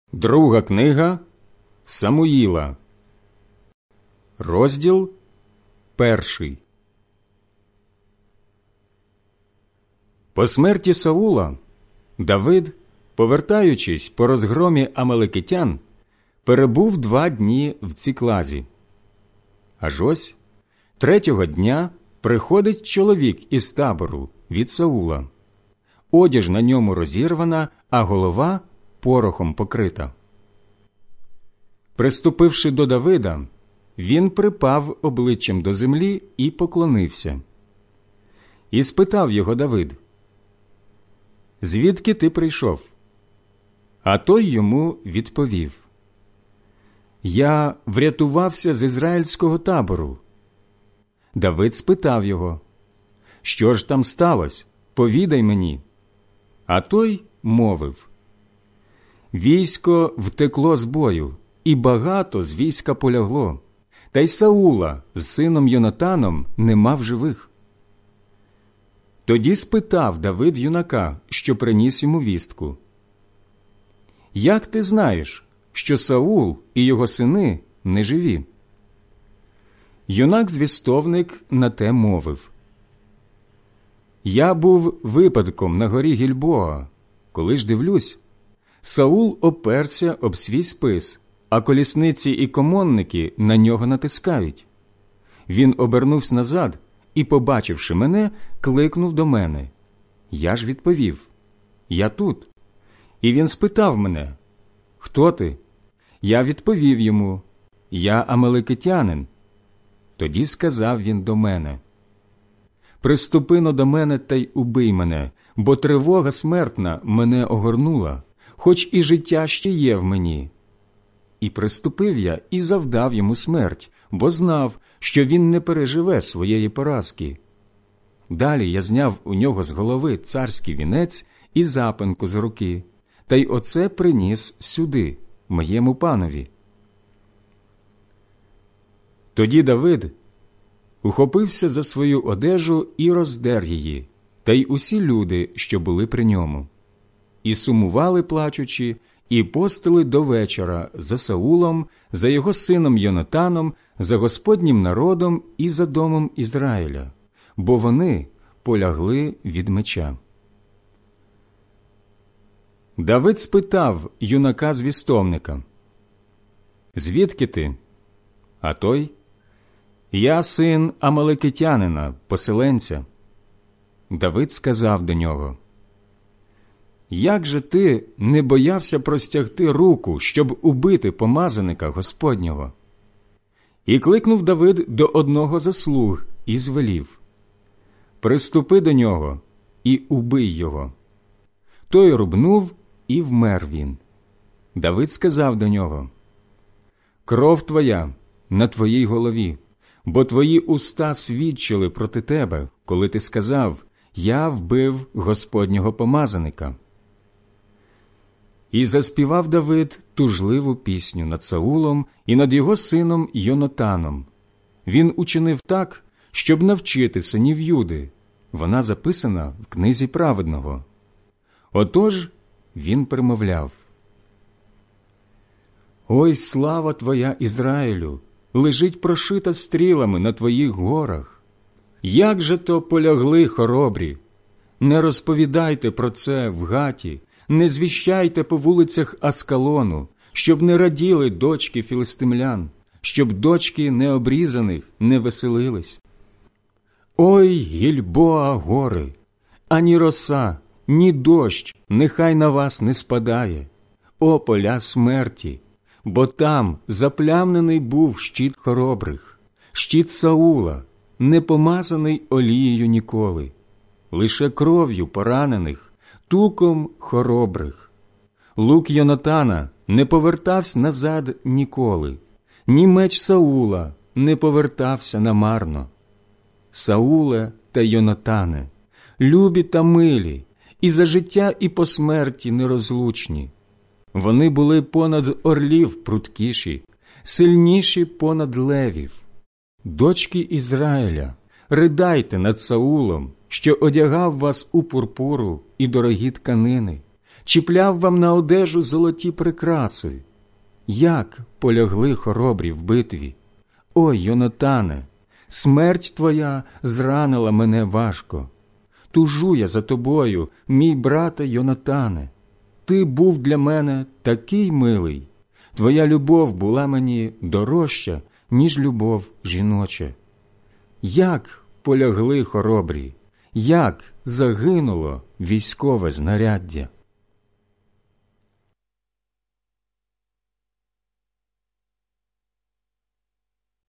Друга книга Самуїла, розділ 1. По смерті Саула Давид, повертаючись по розгромі амалекитян, перебув 2 дні в Ціклазі. Аж ось 3-го дня приходить чоловік із табору від Саула. Одяж на ньому розірвана, а голова порохом покрита. Приступивши до Давида, він припав обличчям до землі і поклонився. І спитав його Давид: «Звідки ти прийшов?» А той йому відповів: «Я врятувався з ізраїльського табору». Давид спитав його: «Що ж там сталося? Повідай мені». А той мовив: «Військо втекло з бою, і багато з війська полягло, та й Саула з сином Йонатаном нема в живих». Тоді спитав Давид юнака, що приніс йому вістку: «Як ти знаєш, що Саул і його сини не живі?» Юнак-звістовник на те мовив: «Я був випадком на горі Гільбоа, коли ж дивлюсь, Саул оперся об свій спис, а колісниці і комонники на нього натискають. Він обернувся назад і, побачивши мене, кликнув до мене. Я ж відповів: «Я тут». І він спитав мене: «Хто ти?» Я відповів йому: «Я амалекитянин». Тоді сказав він до мене: «Приступи-но до мене та й убий мене, бо тривога смертна мене огорнула, хоч і життя ще є в мені». І приступив я і завдав йому смерть, бо знав, що він не переживе своєї поразки. Далі я зняв у нього з голови царський вінець і запинку з руки, та й оце приніс сюди, моєму панові. Тоді Давид ухопився за свою одежу і роздер її, та й усі люди, що були при ньому. І сумували, плачучи, і постили до вечора за Саулом, за його сином Йонатаном, за Господнім народом і за домом Ізраїля, бо вони полягли від меча. Давид спитав юнака-звістовника: «Звідки ти?» А той: «Я син амалекитянина, поселенця». Давид сказав до нього: «Як же ти не боявся простягти руку, щоб убити помазаника Господнього?» І кликнув Давид до одного зі слуг і звелів: «Приступи до нього і убий його». Той рубнув, і вмер він. Давид сказав до нього: «Кров твоя на твоїй голові, бо твої уста свідчили проти тебе, коли ти сказав: я вбив Господнього помазаника». І заспівав Давид тужливу пісню над Саулом і над його сином Йонатаном. Він учинив так, щоб навчити синів Юди. Вона записана в книзі праведного. Отож він промовляв: «Ой, слава твоя, Ізраїлю, лежить прошита стрілами на твоїх горах. Як же то полягли хоробрі! Не розповідайте про це в Гаті, не звіщайте по вулицях Аскалону, щоб не раділи дочки філистимлян, щоб дочки необрізаних не веселились. Ой, Гільбоа гори, ані роса, ні дощ нехай на вас не спадає, о поля смерті, бо там заплямнений був щит хоробрих, щит Саула, не помазаний олією ніколи, лише кров'ю поранених, туком хоробрих. Лук Йонатана не повертався назад ніколи, ні меч Саула не повертався намарно. Сауле та Йонатане, любі та милі, і за життя, і по смерті нерозлучні. Вони були понад орлів пруткіші, сильніші понад левів. Дочки Ізраїля, ридайте над Саулом, що одягав вас у пурпуру і дорогі тканини, чіпляв вам на одежу золоті прикраси. Як полягли хоробрі в битві! Ой, Йонатане, смерть твоя зранила мене важко. Тужу я за тобою, мій брате Йонатане. Ти був для мене такий милий. Твоя любов була мені дорожча, ніж любов жіноча. Як полягли хоробрі, як загинуло військове знаряддя!